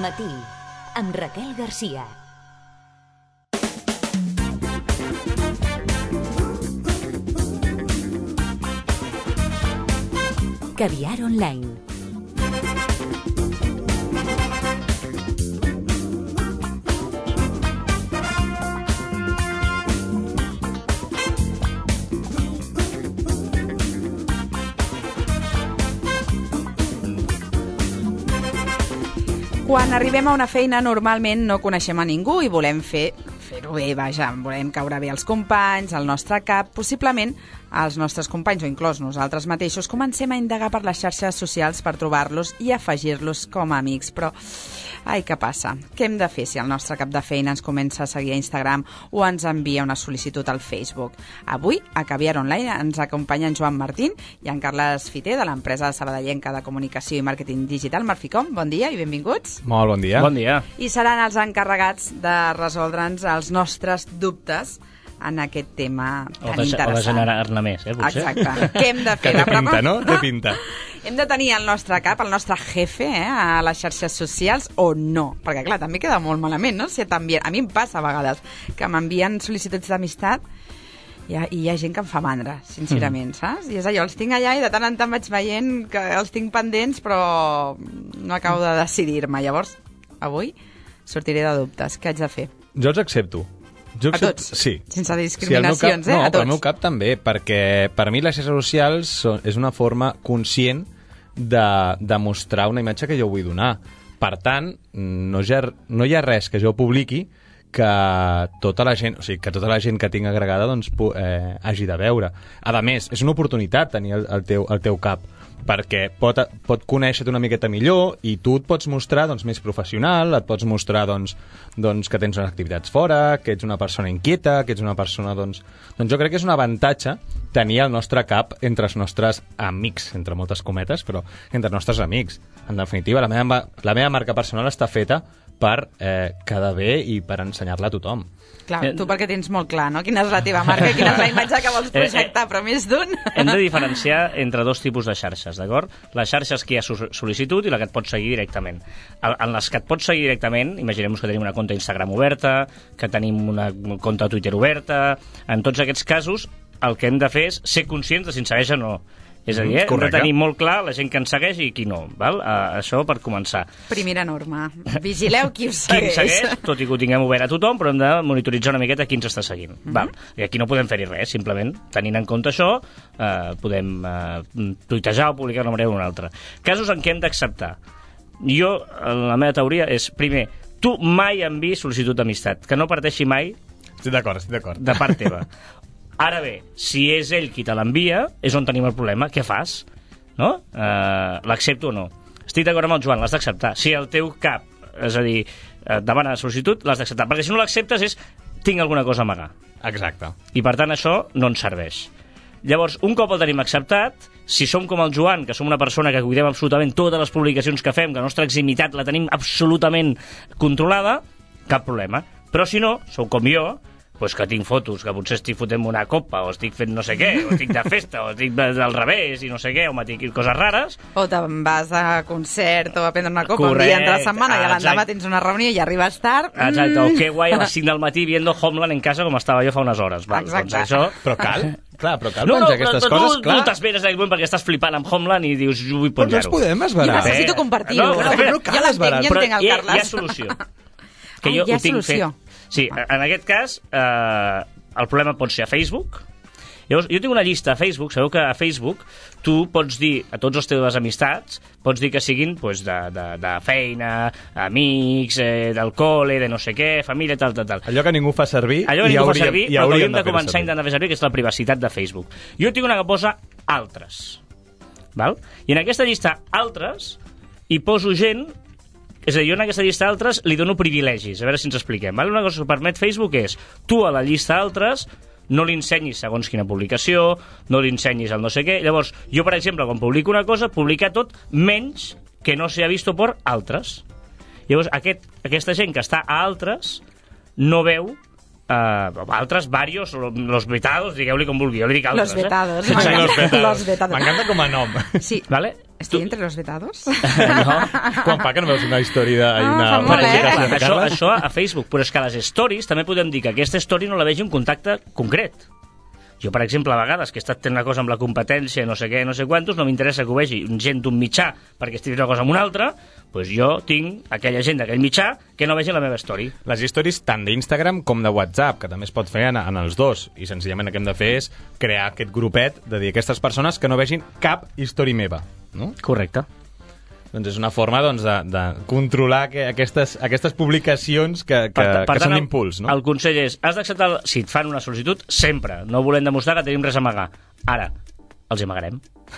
matí, amb Raquel Garcia. Caviar Online. Quan arribem a una feina normalment no coneixem a ningú i volem fer-ho bé, vaja, volem caure bé als companys, al nostre cap, possiblement els nostres companys o inclús nosaltres mateixos comencem a indagar per les xarxes socials per trobar-los i afegir-los com a amics, però ai, què passa? Què hem de fer si el nostre cap de feina ens comença a seguir a Instagram o ens envia una sol·licitud al Facebook? Avui, a Caviar Online, ens acompanya en Joan Martín i en Carles Fiter, de l'empresa sabadellenca de comunicació i màrqueting digital Marficom. Bon dia i benvinguts. Molt bon dia. Bon dia. I seran els encarregats de resoldre'ns els nostres dubtes en aquest tema tan interessant. O de generar-ne més, potser. Exacte. Què hem de fer? Que té pinta, no? Té pinta. Hem de tenir al nostre cap, el nostre jefe, a les xarxes socials o no? Perquè, clar, també queda molt malament, no? Si a mi em passa a vegades que m'envien sol·licituds d'amistat i hi ha gent que em fa mandra, sincerament, saps? I és allò, els tinc allà i de tant en tant vaig veient que els tinc pendents, però no acabo de decidir-me. Llavors, avui sortiré de dubtes. Què haig de fer? Jo els accepto. A tots? Sí. Sense discriminacions, sí, a tots? No, al meu cap també, perquè per mi les xarxes socials és una forma conscient de mostrar una imatge que jo vull donar. Per tant, no hi ha res que jo publiqui que tota la gent, o sigui, que tota la gent que tinc agregada doncs, hagi de veure. A més, és una oportunitat tenir el teu cap, perquè pot conèixer-te una miqueta millor i tu et pots mostrar doncs, més professional, et pots mostrar doncs, que tens unes activitats fora, que ets una persona inquieta, que ets una persona... Doncs jo crec que és un avantatge tenir el nostre cap entre els nostres amics, entre moltes cometes, però entre els nostres amics. En definitiva, la meva marca personal està feta per quedar bé i per ensenyar-la a tothom. Clar, tu perquè tens molt clar, no? Quina és la teva marca i quina és la imatge que vols projectar, però més d'un... Hem de diferenciar entre dos tipus de xarxes, d'acord? Les xarxes que hi ha sol·licitud i la que et pots seguir directament. En les que et pots seguir directament, imaginem que tenim una compte Instagram oberta, que tenim una compte Twitter oberta... En tots aquests casos, el que hem de fer és ser conscients de si ens segueix o no. És a dir, hem de tenir molt clar la gent que ens segueix i qui no, val? Això per començar. Primera norma, vigileu qui us segueix. Qui ens segueix, tot i que ho tinguem obert a tothom, però hem de monitoritzar una miqueta qui ens està seguint. Val? I aquí no podem fer-hi res, simplement tenint en compte això, podem tuitejar o publicar d'una manera o d'una altra. Casos en què hem d'acceptar. Jo, la meva teoria és, primer, tu mai enviïs sol·licitud d'amistat, que no parteixi mai. Estic d'acord. De part teva. Ara bé, si és ell qui te l'envia, és on tenim el problema. Què fas? No? L'accepto o no? Estic d'acord amb el Joan, l'has d'acceptar. Si el teu cap, és a dir, demana la sol·licitud, l'has d'acceptar. Perquè si no l'acceptes és, tinc alguna cosa a amagar. Exacte. I per tant això no ens serveix. Llavors, un cop el tenim acceptat, si som com el Joan, que som una persona que cuidem absolutament totes les publicacions que fem, que la nostra eximitat la tenim absolutament controlada, cap problema. Però si no, sou com jo, pues que tinc fotos, que potser estic fotent una copa, o estic fent no sé què, o estic de festa, o estic al revés, i no sé què, o m'atic coses rares. O te'n vas a concert o a prendre una copa un dia entre la setmana i a l'endemà tens una reunió i arribes tard. Exacte, o que guai a les 5 del matí viendo Homeland en casa com estava jo fa unes hores. Val, exacte. Doncs això... Però cal penjar aquestes coses, clar. No t'esperes en aquell moment perquè estàs flipant amb Homeland i dius, jo vull penjar-ho. Però no es podem esverar. Jo necessito compartir-ho. No cal esverar. Jo entenc el Carles. Hi ha solució. Que hi ha solució. Sí, en aquest cas, el problema pot ser a Facebook. Llavors, jo tinc una llista a Facebook, sabeu que a Facebook tu pots dir a tots els teves amistats, pots dir que siguin pues, de feina, amics, del col·le, de no sé què, família, tal. Allò que ningú fa servir, allò que ningú fa servir, però que hauríem de començar a intentar fer servir, que és la privacitat de Facebook. Jo tinc una que posa altres. Val? I en aquesta llista altres hi poso gent. És a dir, jo en aquesta llista d'altres li dono privilegis, a veure si ens expliquem. Val? Una cosa que permet Facebook és, tu a la llista d'altres no li ensenyis segons quina publicació, no li ensenyis el no sé què. Llavors, jo, per exemple, quan publico una cosa, publica tot menys que no sea visto por altres. Llavors, aquesta gent que està a altres no veu altres, varios, los vetados, digueu-li com vulgui, jo li dic altres. Los vetados. Los vetados. M'encanta com a nom. Sí. Vale? Estic entre los vetados? No. Quan fa que no veus una història i una... fa molt, Això a Facebook, però és que a les stories també podem dir que aquesta story no la vegi un contacte concret. Jo, per exemple, a vegades que he estat fent una cosa amb la competència, no sé què, no sé quantos, no m'interessa que ho vegi gent d'un mitjà perquè estigui una cosa amb una altra, doncs jo tinc aquella gent d'aquell mitjà que no vegi la meva story. Les stories tant d'Instagram com de WhatsApp, que també es pot fer en els dos, i senzillament el que hem de fer és crear aquest grupet de dir a aquestes persones que no vegin cap story meva, no? Correcte. Doncs és una forma de controlar aquestes publicacions que són d'impuls, no? El consell és, has d'acceptar, si et fan una sol·licitud, sempre. No volem demostrar que tenim res a amagar. Ara, els amagarem.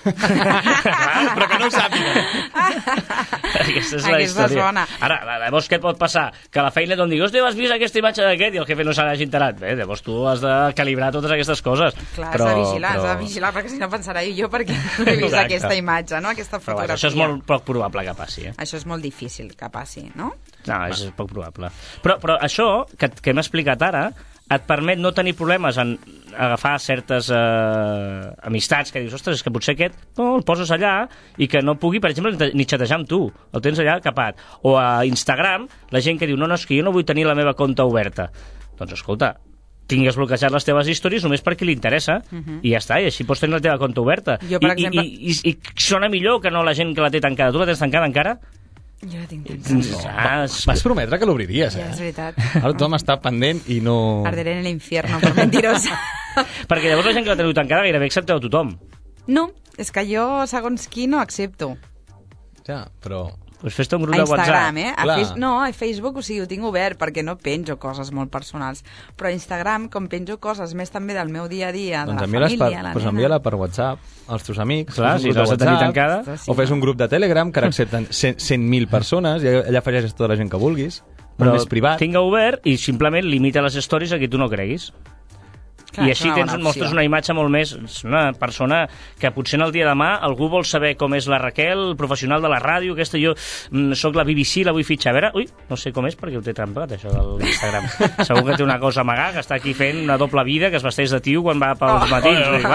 Però que no ho sàpiguen. Aquesta és la història. Ara, llavors què pot passar? Que a la feina d'on digui, hòstia, has vist aquesta imatge d'aquest? I el jefe no se n'hagi enterat. Bé, llavors tu has de calibrar totes aquestes coses. Clar, has de vigilar, perquè si no pensarà jo perquè no he vist aquesta imatge, no? Aquesta fotografia. Això és molt poc probable que passi, Això és molt difícil que passi, no? No, és poc probable. Però això que hem explicat ara et permet no tenir problemes en agafar certes amistats que dius, ostres, és que potser aquest el poses allà i que no pugui, per exemple, ni xatejar amb tu, el tens allà capat. O a Instagram, la gent que diu, no, és que jo no vull tenir la meva compte oberta. Doncs escolta, tingues bloquejat les teves històries només perquè li interessa i ja està, i així pots tenir la teva compte oberta. Jo, per exemple... I sona millor que no la gent que la té tancada. Tu la tens tancada encara? Jo la tinc tancada. Vas prometre que l'obriries, Ja, és veritat. Ara tothom està pendent i no... Arderé en l'infierno, per mentirosa. Perquè llavors la gent que la teniu tancada gairebé accepteu tothom. No, és que jo, segons qui, no accepto. Ja, però... Pues fes-te un grup A de WhatsApp. Instagram, No, a Facebook, o sigui, ho tinc obert perquè no penjo coses molt personals. Però a Instagram, com penjo coses més també del meu dia a dia, de la família, la nena... envia-la per WhatsApp als teus amics. Clar, si l'has de tenir tancada. O fes un grup de Telegram que accepten 100.000 persones i allà afegeixes tota la gent que vulguis. Però més privat. tinga obert i simplement limita les stories a qui tu no creguis. Clar, i així mostres una imatge molt més... És una persona que potser en el dia de demà algú vol saber com és la Raquel, professional de la ràdio, aquesta jo soc la BBC, la vull fitxar. A veure, ui, no sé com és perquè ho té trampat, això de l'Instagram. Segur que té una cosa a amagar, que està aquí fent una doble vida, que es vesteix de tio quan va pels matins.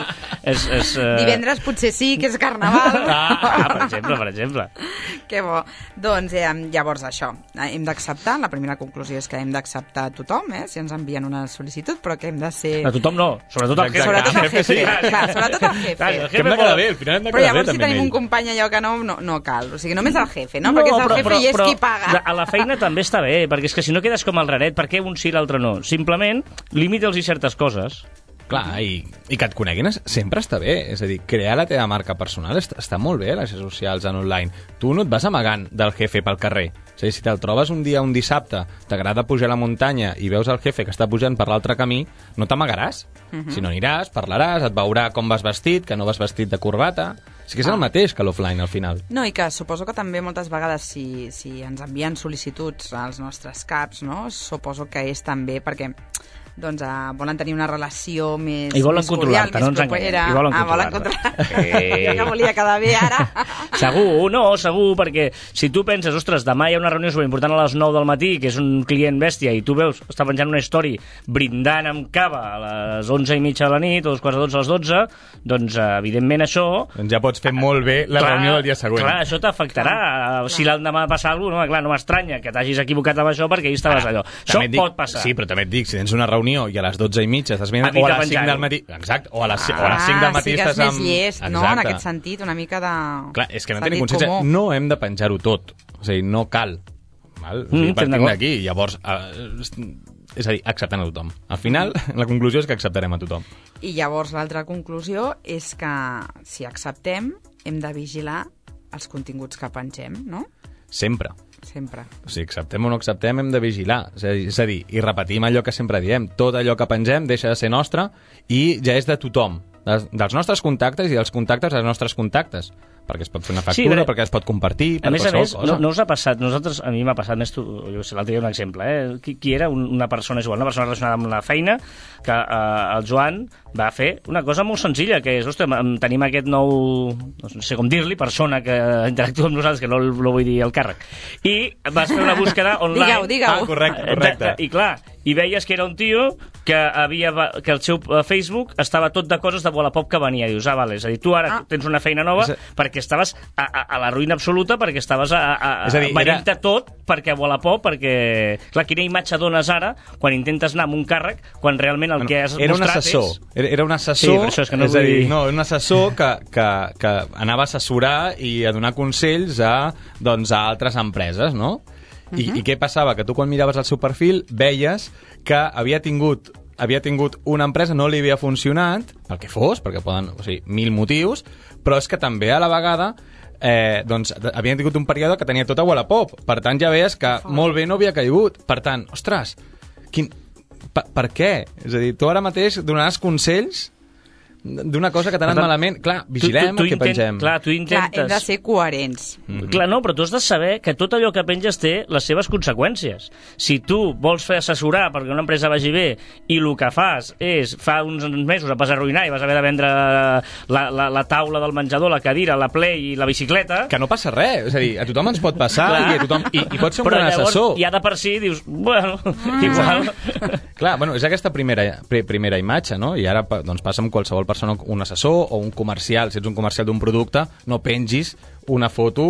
Divendres potser sí, que és carnaval. Per exemple. Que bo. Doncs llavors això, hem d'acceptar, la primera conclusió és que hem d'acceptar tothom, si ens envien una sol·licitud, però que hem de ser... A tothom no, sobretot al jefe. Sobretot al jefe, clar, sobretot al jefe. Que hem de quedar bé, al final hem de però quedar bé llavors si tenim un company allò que no cal, o sigui, només el jefe, no? Perquè és el jefe i és qui paga. A la feina també està bé, perquè és que si no quedes com el raret, per què un sí i l'altre no? Simplement limita'ls certes coses. Clar, i que et coneguin sempre està bé. És a dir, crear la teva marca personal està molt bé a les xarxes socials en online. Tu no et vas amagant del jefe pel carrer. És a dir, si te'l trobes un dissabte, t'agrada pujar a la muntanya i veus el jefe que està pujant per l'altre camí, no t'amagaràs. Si no aniràs, parlaràs, et veurà com vas vestit, que no vas vestit de corbata... Sí que és el mateix que l'offline, al final. No, i que suposo que també moltes vegades si ens envien sol·licituds als nostres caps, no? Suposo que és també perquè doncs volen tenir una relació més cordial, més propera. Volen controlar-te. Jo que volia quedar bé ara. Segur, perquè si tu penses, ostres, demà hi ha una reunió superimportant a les 9 del matí, que és un client bèstia, i tu veus, està penjant una història brindant amb cava a les 11:30 de la nit, o 11:45 a les 12, doncs, evidentment, això... Doncs ja pots fer molt bé la reunió del dia següent. Clar, això t'afectarà. Si l'endemà passa alguna cosa, no m'estranya que t'hagis equivocat amb això perquè ahir estaves allò. Això pot passar. Sí, però també et dic, si tens una reunió i a les 12:30 estàs mirant, o a les 5 del matí... Exacte, o a les 5 del matí estàs amb... Sí que és més llest, no? En aquest sentit, una mica de... Clar, és que no tenim consciència. No hem de penjar-ho tot. És a dir, no cal. Val? Partim d'aquí. Llavors, és a dir, acceptant a tothom. Al final, la conclusió és que acceptarem a tothom. I llavors l'altra conclusió és que si acceptem, hem de vigilar els continguts que pengem, no? Sempre. O sigui, acceptem o no acceptem, hem de vigilar. És a dir, i repetim allò que sempre diem, tot allò que pengem deixa de ser nostre i ja és de tothom, dels nostres contactes i dels contactes dels nostres contactes, perquè es pot fer una factura, perquè es pot compartir, per qualsevol cosa. No us ha passat, a mi m'ha passat més, jo sé, l'altre dia un exemple, qui era una persona relacionada amb la feina, que el Joan va fer una cosa molt senzilla, que és, ostres, tenim aquest nou, no sé com dir-li, persona que interactua amb nosaltres, que no vull dir el càrrec, i vas fer una búsqueda online. Digueu. Correcte. I clar, i veies que era un tio que el seu Facebook estava tot de coses de Wallapop que venia. Dius, vale, és a dir, tu ara tens una feina nova perquè perquè estaves a la ruïna absoluta, perquè estaves venint-te tot, perquè a Wallapop, perquè... Clar, quina imatge dones ara quan intentes anar amb un càrrec, quan realment el que has mostrat és... Era un assessor, sí, per això és que no és a dir, no, un assessor que anava a assessorar i a donar consells a altres empreses, no? I què passava? Que tu quan miraves el seu perfil veies que havia tingut una empresa, no li havia funcionat, pel que fos, perquè poden, o sigui, 1000 motius, però és que també a la vegada havien tingut un període que tenia tot a Wallapop. Per tant, ja veies que molt bé no havia caigut. Per tant, ostres, per què? És a dir, tu ara mateix donaràs consells d'una cosa que t'ha anat malament. Clar, vigilem el que pengem. Clar, tu intentes... Clar, hem de ser coherents. Clar, no, però tu has de saber que tot allò que penges té les seves conseqüències. Si tu vols fer assessorar perquè una empresa vagi bé i el que fas és, fa uns mesos et vas arruïnar i vas haver de vendre la taula del menjador, la cadira, la play i la bicicleta... Que no passa res, és a dir, a tothom ens pot passar i pot ser un gran assessor. Però llavors, ja de per si, dius, bueno, igual... Clar, bueno, és aquesta primera imatge, no? I ara doncs, passa amb qualsevol persona, un assessor o un comercial. Si ets un comercial d'un producte, no pengis una foto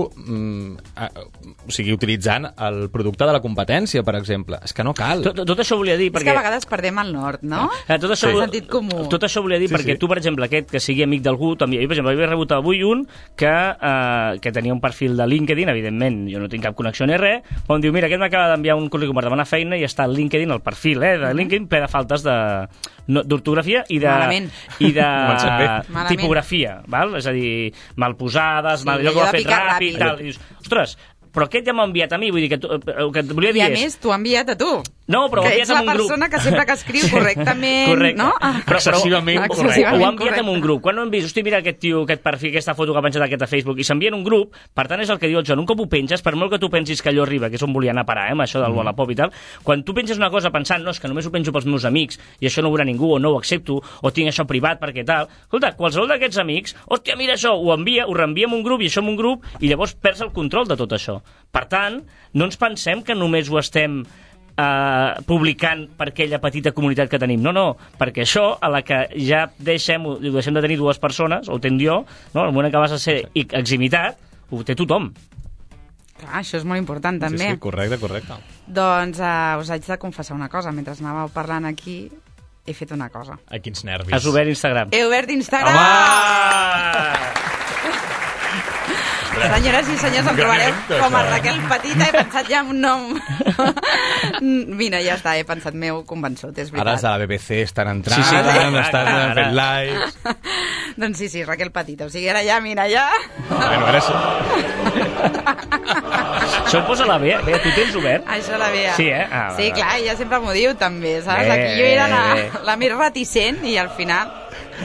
o sigui, utilitzant el producte de la competència, per exemple. És que no cal. Tot això volia dir... És que a vegades perdem el nord, no? Tot això, el sentit comú. Tot això volia dir perquè tu, per exemple, aquest que sigui amic d'algú, també, jo, per exemple, havia rebut avui un que tenia un perfil de LinkedIn, evidentment, jo no tinc cap connexió ni res, on diu, mira, aquest m'acaba d'enviar un currículum per demanar feina i està al LinkedIn, al perfil, de LinkedIn, ple de faltes d'ortografia i de tipografia, val? És a dir, mal posades, allò que ho ha fet ràpid, tal. I dius, ostres, però aquest ja m'ha enviat a mi, vull dir que el que et volia dir és... I a més, t'ho ha enviat a tu. No, però ho ha enviat en un grup. Que ets la persona que sempre que escriu correctament, correcte. No? Però excessivament correcte. Ho ha enviat en un grup. Quan no hem vist, hosti, mira aquest tio, aquest perfil, aquesta foto que ha penjat aquest a Facebook, i s'envia en un grup, per tant és el que diu el Joan, un cop ho penges, per molt que tu pensis que allò arriba, que és on volia anar a parar, amb això del Wallapop i tal, quan tu penges una cosa pensant, no, és que només ho penjo pels meus amics, i això no ho veurà ningú, o no ho accepto, o tinc això privat perquè tal, escolta, qualsevol d'aquests amics, hòstia, mira això, ho reenvia en un grup, i això en un grup, i llavors perds el control de tot això. Per tant, no ens pensem que només ho estem publicant per aquella petita comunitat que tenim. No, perquè això, a la que ja deixem de tenir dues persones, o ho tenc jo, no? El moment que vas a ser eximitat, ho té tothom. Clar, això és molt important, també. Sí, correcte. Doncs us haig de confessar una cosa. Mentre anàveu parlant aquí, he fet una cosa. Ai, quins nervis. Has obert Instagram. He obert Instagram! Home! Senyores i senyors, em trobareu com a Raquel Petita. He pensat ja en un nom. Mira, ja està, he pensat, m'heu convençut, és veritat. Ara els de la BBC estan entrant, estan fent lives. Doncs sí, Raquel Petita. O sigui, ara ja, mira, ja... Bueno, ara sí. Això ho posa la Bea. Bea, tu tens obert? Això la Bea. Sí, sí, clar, ella sempre m'ho diu, també, saps? Aquí jo era la més reticent i al final...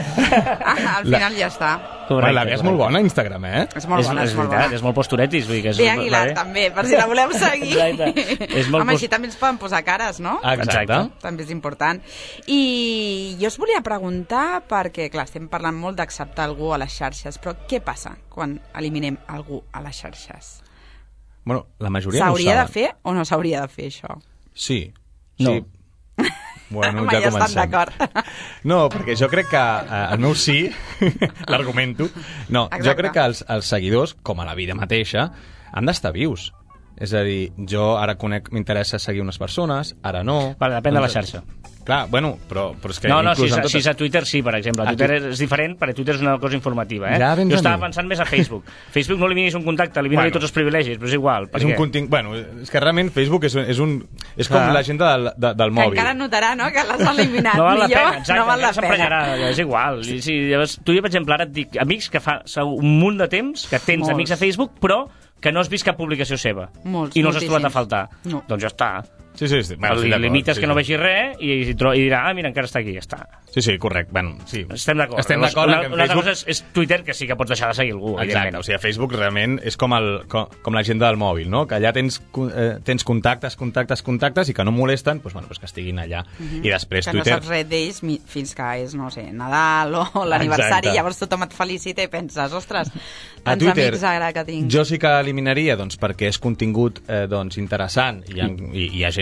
ja està. Correcte, la Bea és molt bona a Instagram, És molt bona, és molt bona. És molt posturetis, vull dir que és... Bea Aguilar, també, per si la voleu seguir. Home, així també ens poden posar cares, no? Exacte. També és important. I jo us volia preguntar, perquè, clar, estem parlant molt d'acceptar algú a les xarxes, però què passa quan eliminem algú a les xarxes? Bueno, la majoria no ho saben. S'hauria de fer o no s'hauria de fer, això? Sí. No. Bueno, ja comencem. estan d'acord. No, perquè jo crec que el meu sí, l'argumento, no, exacte. Jo crec que els seguidors, com a la vida mateixa, han d'estar vius. És a dir, jo ara m'interessa seguir unes persones, ara no... Vale, depèn de la xarxa. Clar, bueno, però és que... No, si és a Twitter sí, per exemple. A Twitter és diferent, perquè Twitter és una cosa informativa, Ja, jo estava pensant més a Facebook. Facebook no eliminis un contacte, elimina-li tots els privilegis, però és igual. És un contingut... Bueno, és que realment Facebook és com l'agenda del mòbil. Que encara notarà, no?, que l'has eliminat. No val la pena, exacte, no val la pena. És igual. Tu, per exemple, ara et dic amics que fa un munt de temps que tens amics a Facebook, però que no has vist cap publicació seva. I no els has trobat a faltar. No. Doncs ja està. Sí. Bueno, limites que no vegi res i dirà, mira, encara està aquí, ja està. Sí, correcte. Bueno, sí. Estem d'acord. Una altra cosa és Twitter, que sí que pots deixar de seguir algú, evidentment. Exacte, o sigui, Facebook realment és com l'agenda del mòbil, no? Que allà tens contactes i que no molesten, doncs que estiguin allà. I després que Twitter... no saps res d'ells fins que és, no sé, Nadal o l'aniversari, llavors tothom et felicita i penses, ostres, tants Twitter, amics ara que tinc. Jo sí que eliminaria, perquè és contingut interessant i hi ha gent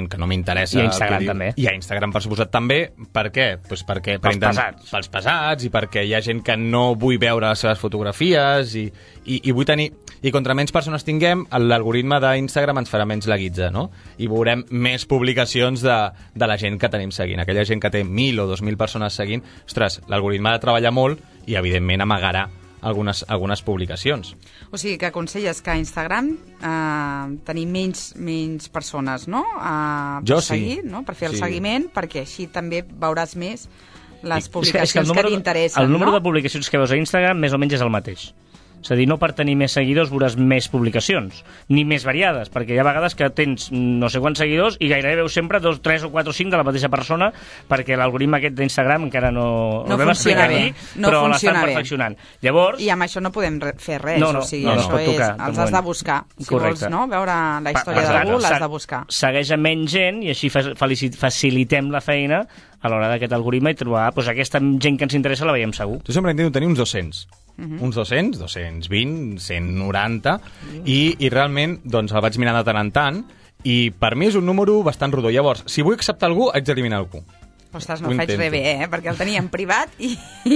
gent que no m'interessa. I a Instagram també. I a Instagram, per suposat, també. Per què? Pues perquè, pels pesats, i perquè hi ha gent que no vull veure les seves fotografies i vull tenir... I contra menys persones tinguem, l'algoritme d'Instagram ens farà menys la guitza, no? I veurem més publicacions de la gent que tenim seguint. Aquella gent que té 1.000 o 2.000 persones seguint, ostres, l'algoritme ha de treballar molt i, evidentment, amagarà algunes publicacions. O sigui, que aconselles que a Instagram tenir menys persones, no? Jo per seguir, sí. No? Per fer el sí. seguiment, perquè així també veuràs més les publicacions que t'interessen. El número no? de publicacions que veus a Instagram més o menys és el mateix. És a dir, no per tenir més seguidors veuràs més publicacions, ni més variades, perquè hi ha vegades que tens no sé quants seguidors i gairebé veus sempre 2, 3 o 4 o 5 de la mateixa persona, perquè l'algoritme aquest d'Instagram encara no vam explicar aquí, però l'estan perfeccionant. Llavors... I amb això no podem fer res, o sigui, això els has de buscar. Si vols veure la història d'algú, l'has de buscar. Segueix a menys gent i així facilitem la feina a l'hora d'aquest algoritme i trobar aquesta gent que ens interessa la veiem segur. Jo sempre intento tenir uns 200. Uns 200, 220, 190 i realment doncs el vaig mirant de tant en tant i per mi és un número bastant rodó. Llavors, si vull acceptar algú, haig d'eliminar algú. Ostres, no ho faig res bé, perquè el tenia en privat i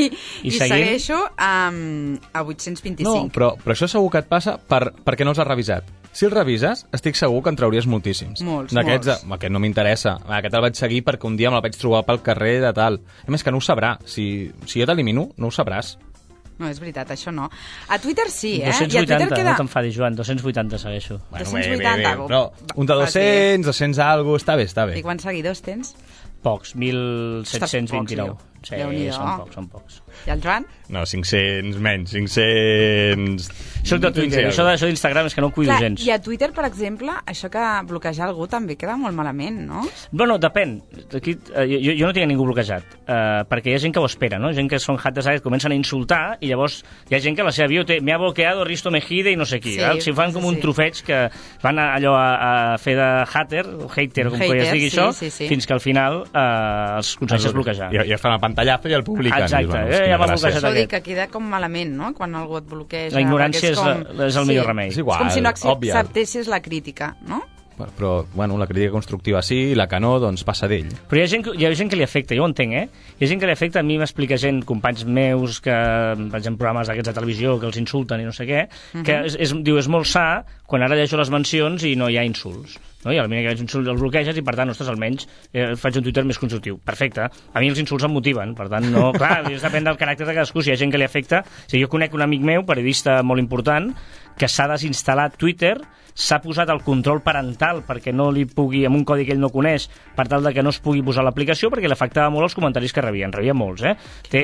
segueixo a 825. No, però això segur que et passa perquè no els has revisat. Si els revises, estic segur que en trauries moltíssims. Molts. Aquest no m'interessa. Aquest el vaig seguir perquè un dia me'l vaig trobar pel carrer de tal. A més, que no ho sabrà. Si jo t'elimino, no ho sabràs. No, és veritat, això no. A Twitter sí, 280, I a Twitter queda... no t'enfadis, Joan, 280 segueixo. Bueno, 280, però un de 200, 200 algo, està bé. I quants seguidors tens? Pocs, 1.729. Sí, són pocs. I el Joan? No, 500 menys, 500... Soc de Twitter, això d'Instagram és que no ho cuido gens. I a Twitter, per exemple, això que bloquejar algú també queda molt malament, no? Bueno, depèn. Aquí, jo no tinc ningú bloquejat, perquè hi ha gent que ho espera, no? Gent que són haters que comencen a insultar i llavors hi ha gent que la seva bio té me ha bloqueado Risto Mejide i no sé qui. Sí, si fan com un trofeig que van allò a fer de hater, o hater, com es digui això, fins que al final els aconsegueixes bloquejar. I fan el pantallazo i el publiquen. Exacte, ja m'ha bloquejat això dic que queda com malament, no?, quan algú et bloqueja. La ignorància és el millor remei. És igual, és com si no acceptessis la crítica, no? Però, bueno, la crítica constructiva sí, i la que no, doncs passa d'ell. Però hi ha gent que li afecta, jo ho entenc, Hi ha gent que li afecta, a mi m'explica gent, companys meus, que vaig en programes d'aquests de televisió, que els insulten i no sé què, que diu, és molt sa quan ara llegeixo les mencions i no hi ha insults. No? I a la mínima que veig insults els bloqueges i, per tant, ostres, almenys faig un Twitter més constructiu. Perfecte. A mi els insults em motiven, per tant, no... Clar, depèn del caràcter de cadascú. Si hi ha gent que li afecta... Jo conec un amic meu, periodista molt important, que s'ha desinstal·lat Twitter, s'ha posat el control parental perquè no li pugui, amb un codi que ell no coneix, per tal de que no es pugui posar l'aplicació, perquè li afectava molt els comentaris que rebia molts, Té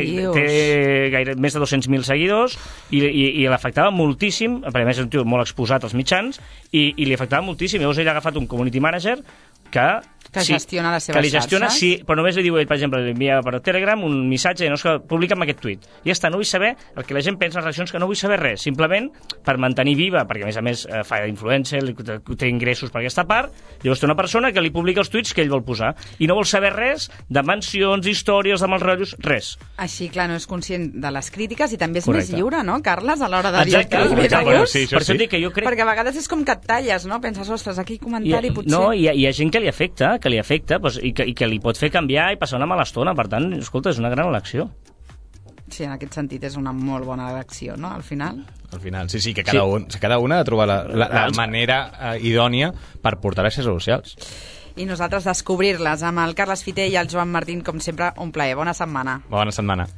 gairebé més de 200.000 seguidors i l'afectava moltíssim, perquè a més és un tio molt exposat als mitjans, i li afectava moltíssim. Llavors ell ha agafat un community manager que gestiona les seves xarxes. Sí, però només li diu ell, per exemple, li envia per Telegram un missatge i no és que publica'm aquest tuit. I ja està, no vull saber el que la gent pensa en les reaccions, que no vull saber res, simplement per mantenir viva, perquè a més fa influencer, té ingressos per aquesta part, llavors té una persona que li publica els tuits que ell vol posar i no vol saber res de mencions, històries, de mals rotllos, res. Així, clar, no és conscient de les crítiques i també és més lliure, no, Carles, a l'hora de dir el que li ve de gust? Per això dic que jo crec... Perquè a vegades és com que et talles, no? Penses, ostres, aquí comentari potser... No, hi ha gent que li afecta, doncs, i que li pot fer canviar i passar una mala estona. Per tant, escolta, és una gran elecció. Sí, en aquest sentit és una molt bona elecció, no?, al final. Al final, sí, que cada una ha de trobar la manera idònia per portar les xarxes socials. I nosaltres descobrir-les amb el Carles Fiter i el Joan Martín, com sempre, un plaer. Bona setmana. Bona setmana.